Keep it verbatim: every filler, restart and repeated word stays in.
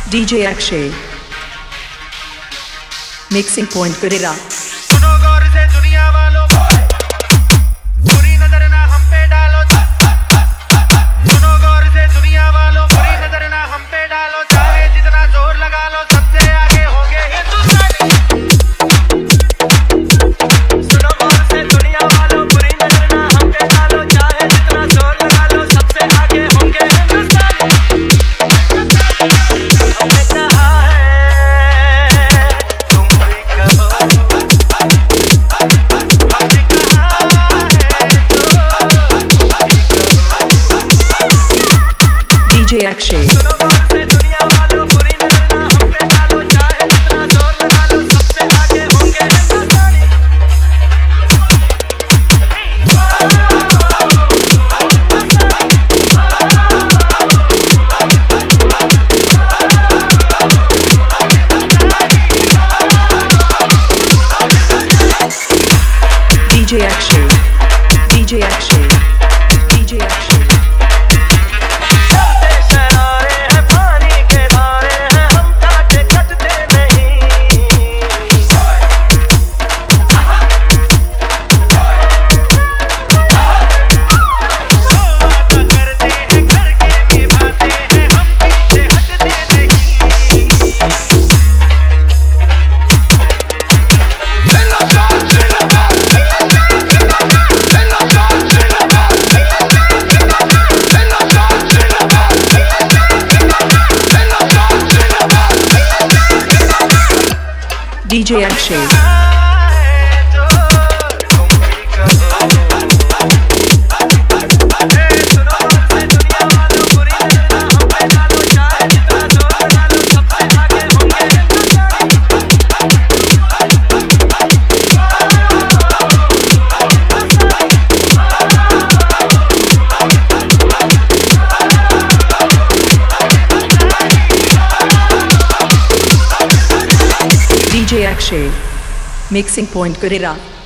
D J Akshay, Mixing Point Karira. सुनो गौर से दुनिया वालों, बुरी नजर ना हम पे डालो। सुनो गौर से दुनिया वालों, बुरी नजर ना हम पे डालो। चाहे जितना जोर लगा लो, सबसे आगे होंगे हिंदुस्तानी। सुनो गौर से दुनिया वालों, बुरी नजर ना हम पे डालो। चाहे जितना जोर लगा लो, सबसे आगे होंगे हिंदुस्तानी। हमने कहा है तुम भी कहो, D J Akshay, सुनो गौर से दुनिया वालों, बुरी नजर ना हम पे डालो। चाहे जितना जोर लगा लो, सबसे आगे होंगे हिंदुस्तानी। D J Akshay, D J Akshay, D J Akshay. चलते शरारे हैं, पानी के धारे हैं, हम काटे कटते नहीं। बातें करते हैं, करके निभाते हैं, हम पीछे हटते नहीं। D J Akshay, D J Akshay, Mixing Point Karira.